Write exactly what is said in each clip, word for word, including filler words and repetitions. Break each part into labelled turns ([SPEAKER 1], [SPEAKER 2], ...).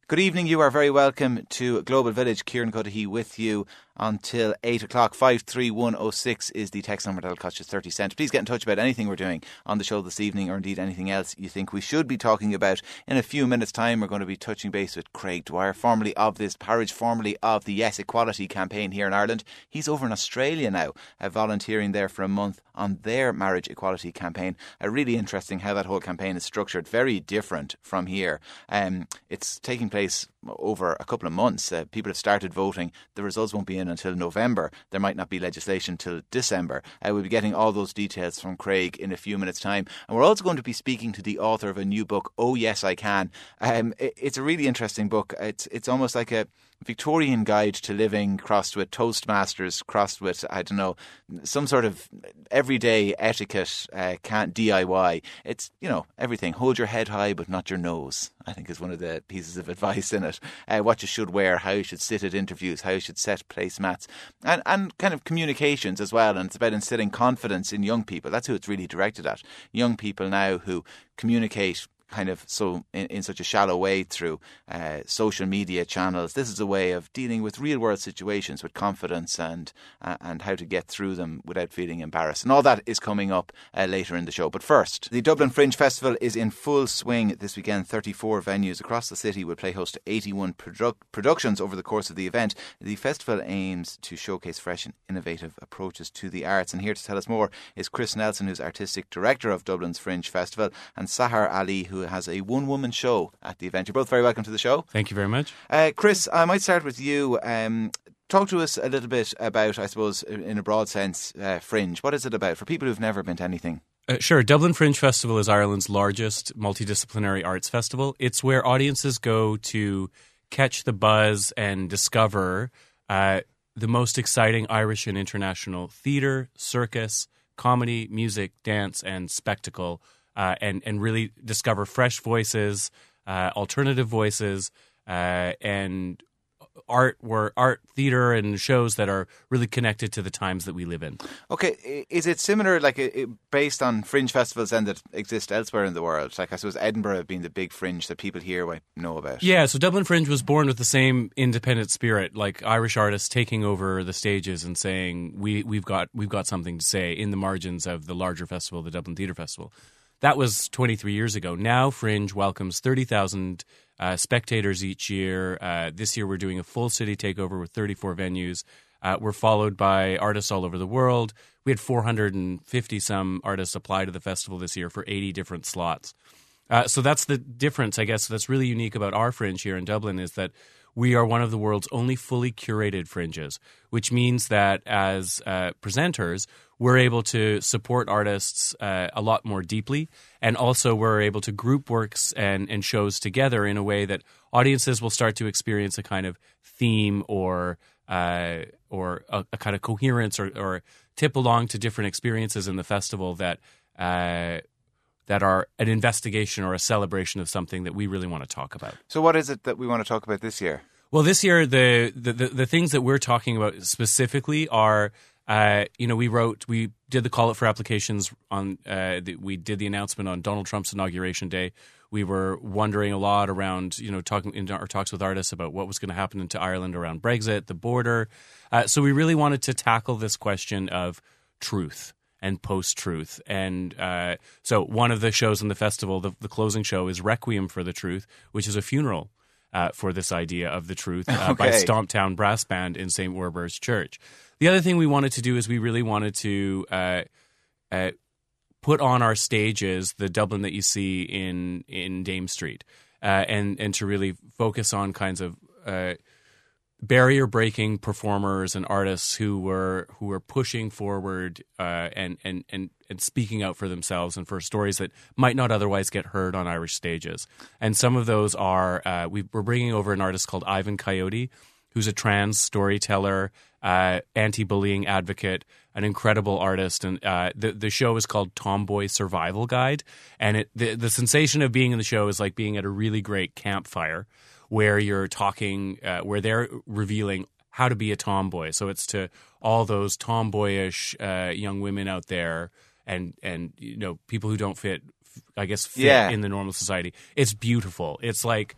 [SPEAKER 1] Good evening. You are very welcome to Global Village. Kieran Cudahy with you until eight o'clock. five three one oh six is the text number. That'll cost you thirty cents. Please get in touch about anything we're doing on the show this evening, or indeed anything else you think we should be talking about. In a few minutes' time, we're going to be touching base with Craig Dwyer, formerly of this parish, formerly of the Yes Equality campaign here in Ireland. He's over in Australia now, uh, volunteering there for a month on their marriage equality campaign. Uh, really interesting how that whole campaign is structured. Very different from here. Um, it's taking place over a couple of months. Uh, people have started voting. The results won't be in until November. There might not be legislation till December. Uh, we'll be getting all those details from Craig in a few minutes' time. And we're also going to be speaking to the author of a new book, Oh Yes I Can. Um, it, it's a really interesting book. It's it's almost like a Victorian guide to living, crossed with Toastmasters, crossed with, I don't know, some sort of everyday etiquette, uh, can't D I Y. It's, you know, everything. Hold your head high, but not your nose, I think is one of the pieces of advice in it. Uh, what you should wear, how you should sit at interviews, how you should set placemats, and, and kind of communications as well. And it's about instilling confidence in young people. That's who it's really directed at. Young people now who communicate kind of so in, in such a shallow way through uh, social media channels. This is a way of dealing with real world situations with confidence and uh, and how to get through them without feeling embarrassed. And all that is coming up uh, later in the show. But first, the Dublin Fringe Festival is in full swing this weekend. thirty-four venues across the city will play host to eighty-one produ- productions over the course of the event. The festival aims to showcase fresh and innovative approaches to the arts. And here to tell us more is Chris Nelson, who's artistic director of Dublin's Fringe Festival, and Sahar Ali, who has a one-woman show at the event. You're both very welcome to the show.
[SPEAKER 2] Thank you very much.
[SPEAKER 1] Uh, Chris, I might start with you. Um, talk to us a little bit about, I suppose, in a broad sense, uh, Fringe. What is it about for people who've never been to anything?
[SPEAKER 2] Uh, sure. Dublin Fringe Festival is Ireland's largest multidisciplinary arts festival. It's where audiences go to catch the buzz and discover uh, the most exciting Irish and international theatre, circus, comedy, music, dance, and spectacle. Uh, and, and really discover fresh voices, uh, alternative voices, uh, and art, were art, theater, and shows that are really connected to the times that we live in.
[SPEAKER 1] Okay, is it similar, like it, based on fringe festivals then that exist elsewhere in the world? Like I suppose Edinburgh being the big fringe that people here might know about.
[SPEAKER 2] Yeah, so Dublin Fringe was born with the same independent spirit, like Irish artists taking over the stages and saying we we've got we've got something to say in the margins of the larger festival, the Dublin Theatre Festival. That was twenty-three years ago. Now Fringe welcomes thirty thousand uh, spectators each year. Uh, this year we're doing a full city takeover with thirty-four venues. Uh, we're followed by artists all over the world. We had four hundred fifty some artists apply to the festival this year for eighty different slots. Uh, so that's the difference, I guess, that's really unique about our Fringe here in Dublin is that we are one of the world's only fully curated fringes, which means that as uh, presenters, we're able to support artists uh, a lot more deeply, and also we're able to group works and, and shows together in a way that audiences will start to experience a kind of theme or uh, or a, a kind of coherence or, or tip along to different experiences in the festival that uh, that are an investigation or a celebration of something that we really want to talk about.
[SPEAKER 1] So what is it that we want to talk about this year?
[SPEAKER 2] Well, this year, the the, the, the things that we're talking about specifically are, uh, you know, we wrote, we did the call out for applications on, uh, the, we did the announcement on Donald Trump's inauguration day. We were wondering a lot around, you know, talking in our talks with artists about what was going to happen into Ireland around Brexit, the border. Uh, so we really wanted to tackle this question of truth and post-truth. And uh, so one of the shows in the festival, the, the closing show, is Requiem for the Truth, which is a funeral uh, for this idea of the truth uh, okay. by Stomptown Brass Band in Saint Werburgh's Church. The other thing we wanted to do is we really wanted to uh, uh, put on our stages the Dublin that you see in, in Dame Street uh, and, and to really focus on kinds of uh, barrier-breaking performers and artists who were who were pushing forward uh, and, and and and speaking out for themselves and for stories that might not otherwise get heard on Irish stages. And some of those are uh, we, we're bringing over an artist called Ivan Coyote, who's a trans storyteller, uh, anti-bullying advocate, an incredible artist. And uh, the the show is called Tomboy Survival Guide, and it the the sensation of being in the show is like being at a really great campfire, where you're talking, uh, where they're revealing how to be a tomboy. So it's to all those tomboyish uh, young women out there, and and you know people who don't fit, I guess, fit
[SPEAKER 1] yeah.
[SPEAKER 2] in the normal society. It's beautiful. It's like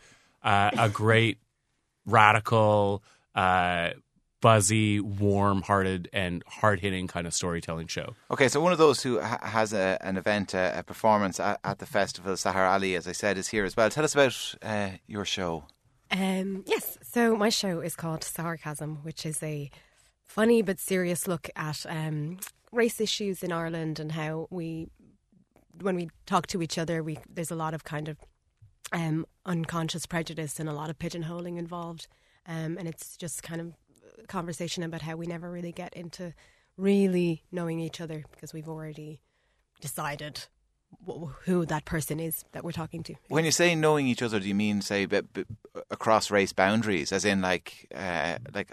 [SPEAKER 2] uh, a great radical, uh, buzzy, warm-hearted, and hard-hitting kind of storytelling show.
[SPEAKER 1] Okay, so one of those who ha- has a, an event, a, a performance at, at the festival, Sahar Ali, as I said, is here as well. Tell us about uh, your show.
[SPEAKER 3] Um, yes, so my show is called Sarcasm, which is a funny but serious look at um, race issues in Ireland and how we, when we talk to each other, we there's a lot of kind of um, unconscious prejudice and a lot of pigeonholing involved. Um, and it's just kind of a conversation about how we never really get into really knowing each other because we've already decided wh- who that person is that we're talking to.
[SPEAKER 1] When you say knowing each other, do you mean, say, b- b- across race boundaries? As in, like, uh, like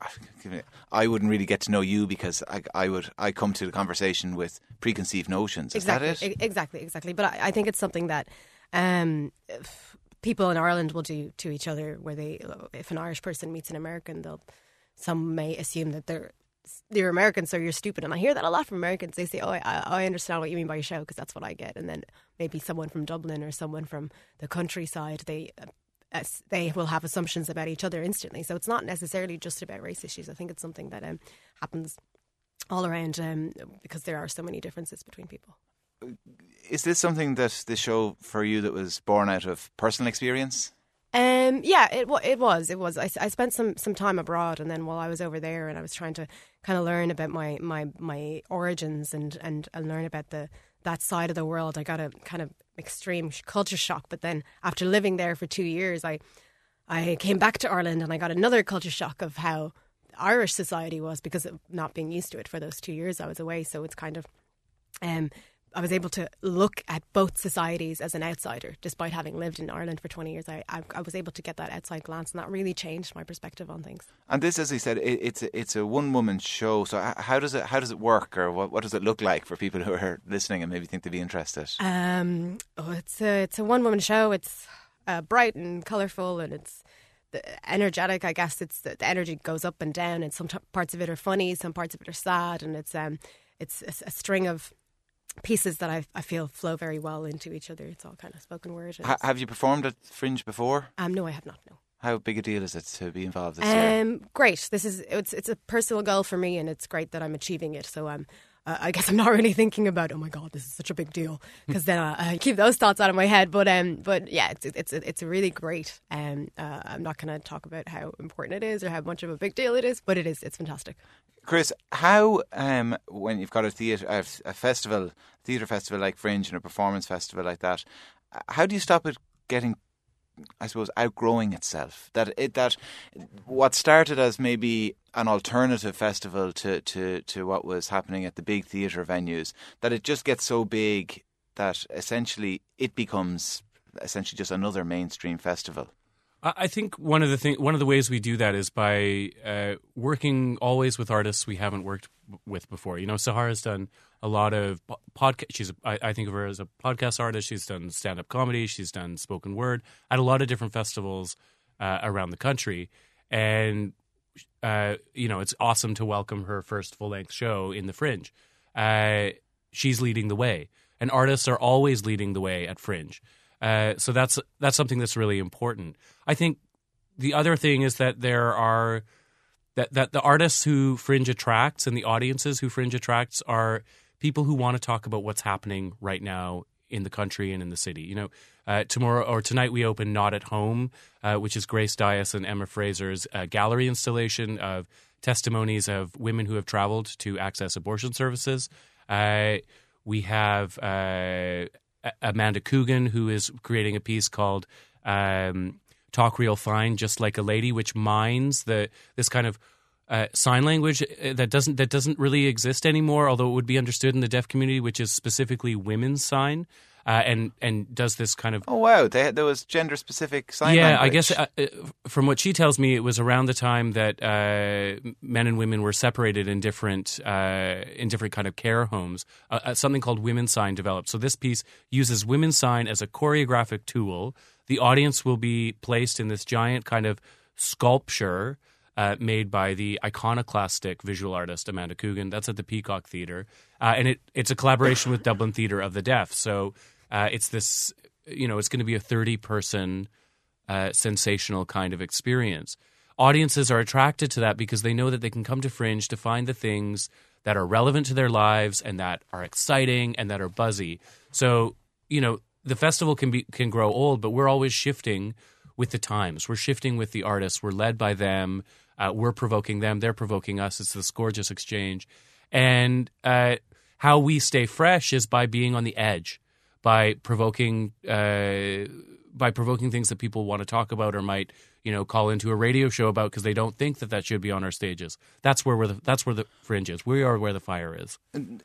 [SPEAKER 1] I wouldn't really get to know you because I, I would I come to the conversation with preconceived notions. Is
[SPEAKER 3] exactly,
[SPEAKER 1] that it?
[SPEAKER 3] Exactly, exactly. But I, I think it's something that um, people in Ireland will do to each other. Where they, if an Irish person meets an American, they'll some may assume that they're you're American, so you're stupid. And I hear that a lot from Americans. They say, "Oh, I, I understand what you mean by your show because that's what I get." And then maybe someone from Dublin or someone from the countryside, they. Uh, As they will have assumptions about each other instantly. So it's not necessarily just about race issues. I think it's something that um, happens all around um, because there are so many differences between people.
[SPEAKER 1] Is this something that the show for you that was born out of personal experience?
[SPEAKER 3] Um, yeah, it it was. It was. I, I spent some, some time abroad, and then while I was over there, and I was trying to kind of learn about my, my, my origins and, and, and learn about the that side of the world, I got a kind of extreme culture shock. But then after living there for two years, I I came back to Ireland and I got another culture shock of how Irish society was because of not being used to it for those two years I was away. So it's kind of, um, I was able to look at both societies as an outsider, despite having lived in Ireland for twenty years. I, I, I was able to get that outside glance, and that really changed my perspective on things.
[SPEAKER 1] And this, as I said, it, it's a, it's a one woman show. So how does it how does it work, or what, what does it look like for people who are listening and maybe think they'd be interested?
[SPEAKER 3] Um, oh, it's a it's a one woman show. It's uh, bright and colourful, and it's energetic. I guess it's the, the energy goes up and down, and some t- parts of it are funny, some parts of it are sad, and it's um it's a, a string of pieces that I, I feel flow very well into each other. It's all kind of spoken word.
[SPEAKER 1] Ha- have you performed at Fringe before?
[SPEAKER 3] Um, no, I have not. No.
[SPEAKER 1] How big a deal is it to be involved this
[SPEAKER 3] um,
[SPEAKER 1] year?
[SPEAKER 3] Great. This is it's it's a personal goal for me, and it's great that I'm achieving it. So um, uh, I guess I'm not really thinking about, oh my God, this is such a big deal, because then uh, I keep those thoughts out of my head. But um, but yeah, it's it's it's really great. Um, uh, I'm not going to talk about how important it is or how much of a big deal it is, but it is. It's fantastic.
[SPEAKER 1] Chris, how, um, when you've got a theatre, a, a festival, theatre festival like Fringe and a performance festival like that, how do you stop it getting, I suppose, outgrowing itself? That it that what started as maybe an alternative festival to, to, to what was happening at the big theatre venues, that it just gets so big that essentially it becomes essentially just another mainstream festival.
[SPEAKER 2] I think one of the thing, one of the ways we do that is by uh, working always with artists we haven't worked with before. You know, Sahara's done a lot of podcast. She's, a, I, I think of her as a podcast artist. She's done stand-up comedy. She's done spoken word at a lot of different festivals uh, around the country. And uh, you know, it's awesome to welcome her first full-length show in the Fringe. Uh, she's leading the way, and artists are always leading the way at Fringe. Uh, so that's that's something that's really important. I think the other thing is that there are that, that the artists who Fringe attracts and the audiences who Fringe attracts are people who want to talk about what's happening right now in the country and in the city. You know, uh, tomorrow or tonight we open Not at Home, uh, which is Grace Dias and Emma Fraser's uh, gallery installation of testimonies of women who have traveled to access abortion services. Uh, we have Uh, Amanda Coogan, who is creating a piece called um, "Talk Real Fine, Just Like a Lady," which mines the this kind of uh, sign language that doesn't that doesn't really exist anymore, although it would be understood in the deaf community, which is specifically women's sign, uh, and and does this kind of
[SPEAKER 1] oh wow, they had, there was gender specific sign
[SPEAKER 2] yeah,
[SPEAKER 1] language.
[SPEAKER 2] I guess uh, from what she tells me, it was around the time that uh, men and women were separated in different uh, in different kind of care homes. Uh, uh, something called Women's Sign developed. So this piece uses Women's Sign as a choreographic tool. The audience will be placed in this giant kind of sculpture uh, made by the iconoclastic visual artist Amanda Coogan. That's at the Peacock Theatre, uh, and it it's a collaboration with Dublin Theatre of the Deaf. So uh, it's this, you know, it's going to be a thirty person uh, sensational kind of experience. Audiences are attracted to that because they know that they can come to Fringe to find the things that are relevant to their lives and that are exciting and that are buzzy. So, you know, the festival can be can grow old, but we're always shifting with the times. We're shifting with the artists. We're led by them. Uh, we're provoking them. They're provoking us. It's this gorgeous exchange. And uh, how we stay fresh is by being on the edge, by provoking uh, by provoking things that people want to talk about or might, you know, call into a radio show about because they don't think that that should be on our stages. That's where we're the, that's where the Fringe is. We are where the fire is.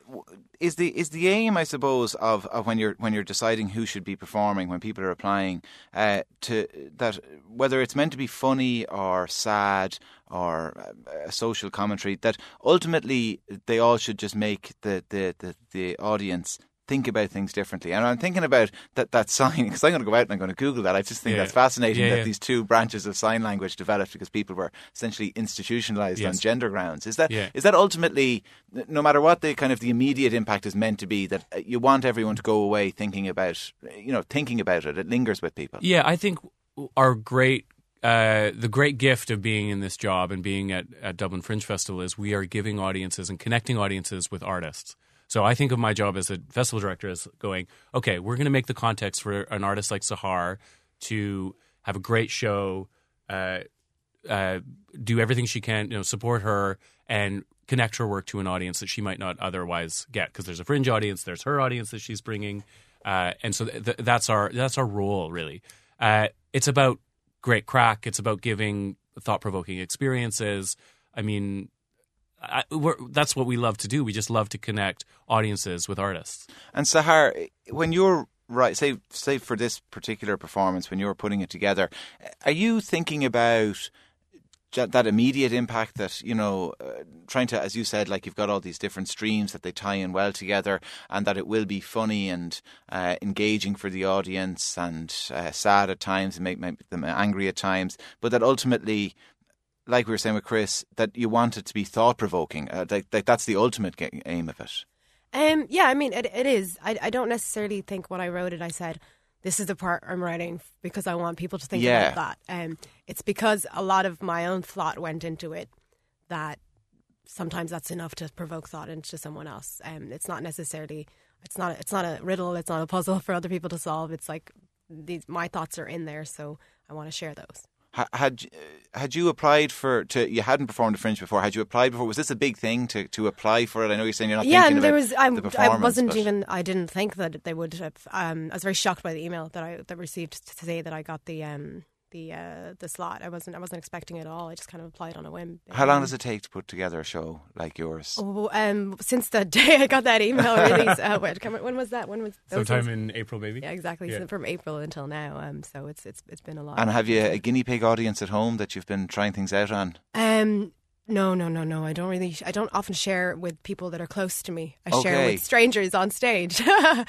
[SPEAKER 1] Is the is the aim, I suppose, of, of when you're when you're deciding who should be performing, when people are applying, uh, to that whether it's meant to be funny or sad or a social commentary, that ultimately they all should just make the the, the, the audience think about things differently. And I'm thinking about that, that sign, because I'm going to go out and I'm going to Google that. I just think yeah. that's fascinating yeah, that yeah. these two branches of sign language developed because people were essentially institutionalized yes. on gender grounds. Is that yeah. is that ultimately, no matter what the kind of the immediate impact is meant to be, that you want everyone to go away thinking about, you know, thinking about it. It lingers with people.
[SPEAKER 2] Yeah, I think our great Uh, the great gift of being in this job and being at, at Dublin Fringe Festival is we are giving audiences and connecting audiences with artists. So I think of my job as a festival director as going, okay, we're going to make the context for an artist like Sahar to have a great show, uh, uh, do everything she can, you know, support her and connect her work to an audience that she might not otherwise get, because there's a Fringe audience, there's her audience that she's bringing, uh, and so th- th- that's our that's our role really. Uh, it's about great crack. It's about giving thought-provoking experiences. I mean. I, we're, that's what we love to do. We just love to connect audiences with artists.
[SPEAKER 1] And Sahar, when you're right, say say for this particular performance, when you're putting it together, are you thinking about that immediate impact that, you know, uh, trying to, as you said, like you've got all these different streams that they tie in well together, and that it will be funny and uh, engaging for the audience and uh, sad at times and make, make them angry at times, but that ultimately, like we were saying with Chris, that you want it to be thought-provoking. Uh, like, like that's the ultimate aim of it.
[SPEAKER 3] Um, yeah, I mean, it, it is. I, I don't necessarily think when I wrote it, I said, this is the part I'm writing because I want people to think
[SPEAKER 1] yeah.
[SPEAKER 3] about that. Um, it's because a lot of my own thought went into it that sometimes that's enough to provoke thought into someone else. Um, it's not necessarily, it's not, it's not a riddle, it's not a puzzle for other people to solve. It's like these, my thoughts are in there, so I want to share those.
[SPEAKER 1] Had had you applied for to you hadn't performed at Fringe before? Had you applied before? Was this a big thing to, to apply for it? I know you're saying you're not
[SPEAKER 3] yeah,
[SPEAKER 1] thinking
[SPEAKER 3] and there
[SPEAKER 1] about
[SPEAKER 3] was. I,
[SPEAKER 1] the performance.
[SPEAKER 3] I wasn't
[SPEAKER 1] but.
[SPEAKER 3] even. I didn't think that they would have. Um, I was very shocked by the email that I that I received to say that I got the um the uh, the slot. I wasn't. I wasn't expecting it at all. I just kind of applied on a whim.
[SPEAKER 1] How long does it take to put together a show like yours?
[SPEAKER 3] Oh, um, since the day I got that email, really. uh, wait, when was that? When was
[SPEAKER 2] sometime in April, maybe?
[SPEAKER 3] Yeah, exactly.
[SPEAKER 2] Yeah.
[SPEAKER 3] So from April until now. Um, so it's it's it's been a lot.
[SPEAKER 1] And have you a guinea pig audience at home that you've been trying things out on?
[SPEAKER 3] Um. No, no, no, no. I don't really. I don't often share with people that are close to me. I
[SPEAKER 1] okay.
[SPEAKER 3] share with strangers on stage,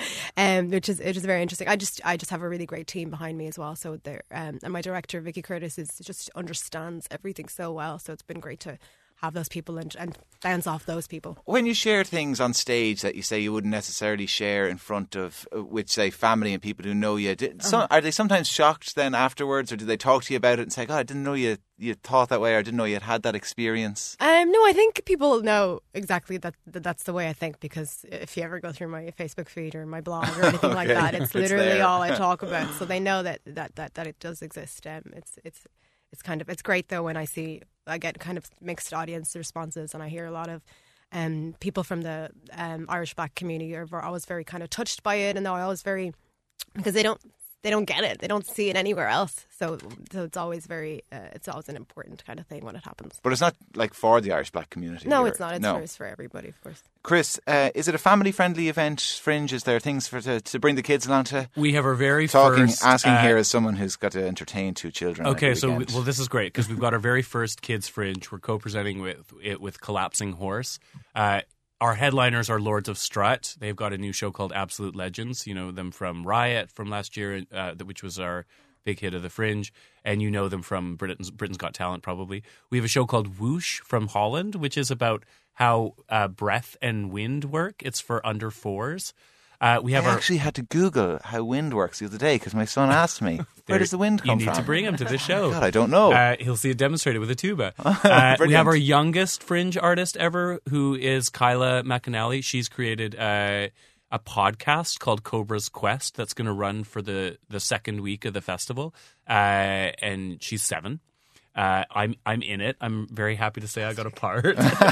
[SPEAKER 3] um, which is it is very interesting. I just I just have a really great team behind me as well. So there, um, and my director Vicky Curtis is just understands everything so well. So it's been great to have those people and, and bounce off those people.
[SPEAKER 1] When you share things on stage that you say you wouldn't necessarily share in front of, uh, with say family and people who know you, did, some, uh-huh. are they sometimes shocked then afterwards, or do they talk to you about it and say, "God, I didn't know you you thought that way, or I didn't know you had had that experience"?
[SPEAKER 3] Um, no, I think people know exactly that, that that's the way I think, because if you ever go through my Facebook feed or my blog or anything
[SPEAKER 1] okay.
[SPEAKER 3] like that, it's,
[SPEAKER 1] it's
[SPEAKER 3] literally
[SPEAKER 1] there.
[SPEAKER 3] all I talk about. So they know that that, that, that it does exist. Um, it's it's it's kind of it's great though when I see I get kind of mixed audience responses, and I hear a lot of um people from the um Irish Black community are always very kind of touched by it, and they're always very, because they don't. They don't get it. They don't see it anywhere else. So, so it's always very, uh, it's always an important kind of thing when it happens.
[SPEAKER 1] But it's not like for the Irish Black community.
[SPEAKER 3] No,
[SPEAKER 1] or,
[SPEAKER 3] it's not. It's,
[SPEAKER 1] no.
[SPEAKER 3] for, it's for everybody, of course.
[SPEAKER 1] Chris, uh, is it a family-friendly event, Fringe? Is there things for to, to bring the kids along to?
[SPEAKER 2] We have our very
[SPEAKER 1] talking,
[SPEAKER 2] first...
[SPEAKER 1] Asking
[SPEAKER 2] uh,
[SPEAKER 1] here as someone who's got to entertain two children.
[SPEAKER 2] Okay, so,
[SPEAKER 1] weekend.
[SPEAKER 2] well, this is great, because we've got our very first Kids Fringe. We're co-presenting with it with Collapsing Horse. Uh Our headliners are Lords of Strut. They've got a new show called Absolute Legends. You know them from Riot from last year, uh, which was our big hit of the Fringe. And you know them from Britain's, Britain's Got Talent, probably. We have a show called Whoosh from Holland, which is about how uh, breath and wind work. It's for under fours. Uh, we have
[SPEAKER 1] I
[SPEAKER 2] our
[SPEAKER 1] actually had to Google how wind works the other day because my son asked me, where does the wind come
[SPEAKER 2] You need
[SPEAKER 1] from?
[SPEAKER 2] to bring him to the show.
[SPEAKER 1] God, I don't know.
[SPEAKER 2] Uh, he'll see it demonstrated with a tuba. Uh, we have our youngest Fringe artist ever, who is Kyla McAnally. She's created uh, a podcast called Cobra's Quest that's going to run for the, the second week of the festival, uh, and she's seven. Uh, I'm I'm in it. I'm very happy to say I got a part.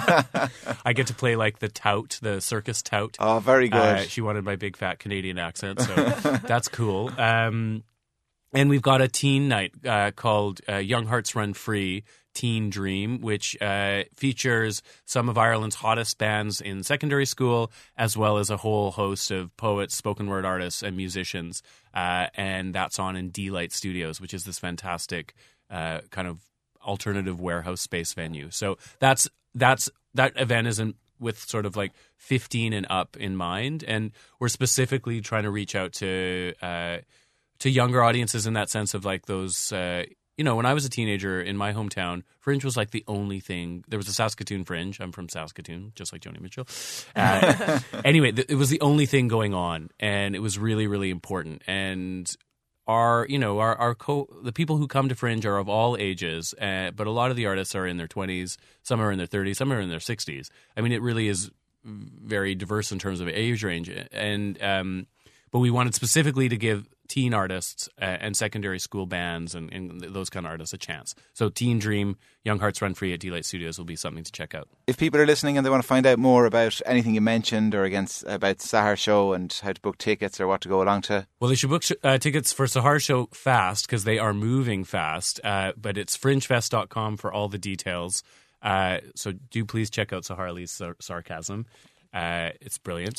[SPEAKER 2] I get to play like the tout, the circus tout.
[SPEAKER 1] Oh, very good.
[SPEAKER 2] Uh, she wanted my big fat Canadian accent, so that's cool. Um, and we've got a teen night uh, called uh, Young Hearts Run Free Teen Dream, which uh, features some of Ireland's hottest bands in secondary school, as well as a whole host of poets, spoken word artists, and musicians. Uh, and that's on in D-Light Studios, which is this fantastic uh, kind of alternative warehouse space venue. So that's that's that event is in, with sort of like fifteen and up in mind, and we're specifically trying to reach out to uh, to younger audiences in that sense of like those. Uh, you know, when I was a teenager in my hometown, Fringe was like the only thing. There was a Saskatoon Fringe. I'm from Saskatoon, just like Joni Mitchell. Uh, anyway, th- it was the only thing going on, and it was really, really important. And Our, you know, our, our co the people who come to Fringe are of all ages, uh, but a lot of the artists are in their twenties, some are in their thirties, some are in their sixties. I mean, it really is very diverse in terms of age range, and um, but we wanted specifically to give teen artists uh, and secondary school bands and, and those kind of artists a chance. So Teen Dream, Young Hearts Run Free at D-Light Studios will be something to check out.
[SPEAKER 1] If people are listening and they want to find out more about anything you mentioned or against about Sahar Show and how to book tickets or what to go along to,
[SPEAKER 2] well, they should book sh- uh, tickets for Sahar Show fast because they are moving fast. Uh, but it's fringe fest dot com for all the details. Uh, so do please check out Sahar Lee's sar- sarcasm. Uh, it's brilliant.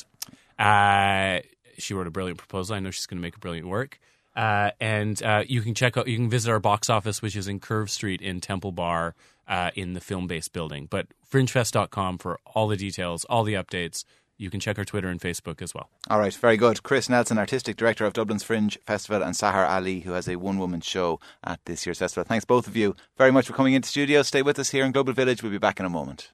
[SPEAKER 2] Uh, she wrote a brilliant proposal. I know she's going to make a brilliant work. Uh, and uh, you can check out, you can visit our box office, which is in Curve Street in Temple Bar uh, in the Film-Based building. But fringe fest dot com for all the details, all the updates. You can check our Twitter and Facebook as well.
[SPEAKER 1] All right, very good. Chris Nelson, Artistic Director of Dublin's Fringe Festival, and Sahar Ali, who has a one-woman show at this year's festival. Thanks both of you very much for coming into studio. Stay with us here in Global Village. We'll be back in a moment.